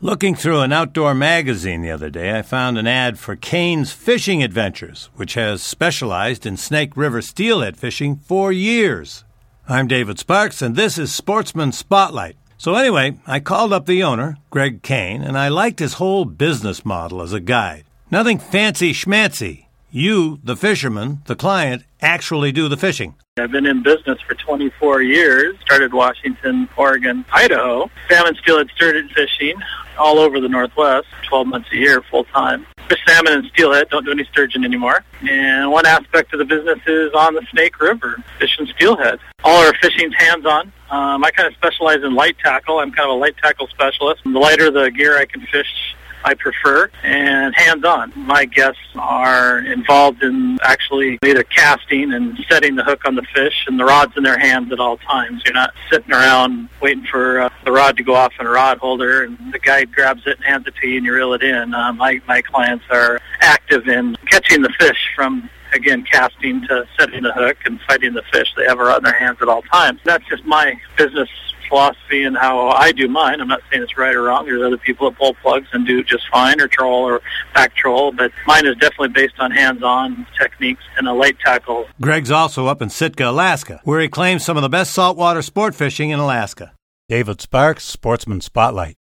Looking through an outdoor magazine the other day, I found an ad for Kane's Fishing Adventures, which has specialized in Snake River steelhead fishing for years. I'm David Sparks, and this is Sportsman Spotlight. So anyway, I called up the owner, Greg Kane, and I liked his whole business model as a guide. Nothing fancy schmancy. You, the fisherman, the client, actually do the fishing. I've been in business for 24 years, started Washington, Oregon, Idaho. Salmon, steelhead, sturgeon fishing all over the Northwest, 12 months a year, full-time. Fish salmon and steelhead, don't do any sturgeon anymore. And one aspect of the business is on the Snake River, fishing steelhead. All our fishing's hands-on. I kind of specialize in light tackle. I'm kind of a light tackle specialist. The lighter the gear I can fish, I prefer, and hands-on. My guests are involved in actually either casting and setting the hook on the fish, and the rod's in their hands at all times. You're not sitting around waiting for the rod to go off in a rod holder, and the guy grabs it and hands it to you, and you reel it in. My clients are active in catching the fish from, again, casting to setting the hook and fighting the fish. They have a rod in their hands at all times. That's just my business philosophy and how I do mine. I'm not saying it's right or wrong. There's other people that pull plugs and do just fine, or troll or back troll, but mine is definitely based on hands-on techniques and a light tackle. Greg's also up in Sitka, Alaska, where he claims some of the best saltwater sport fishing in Alaska. David Sparks, Sportsman Spotlight.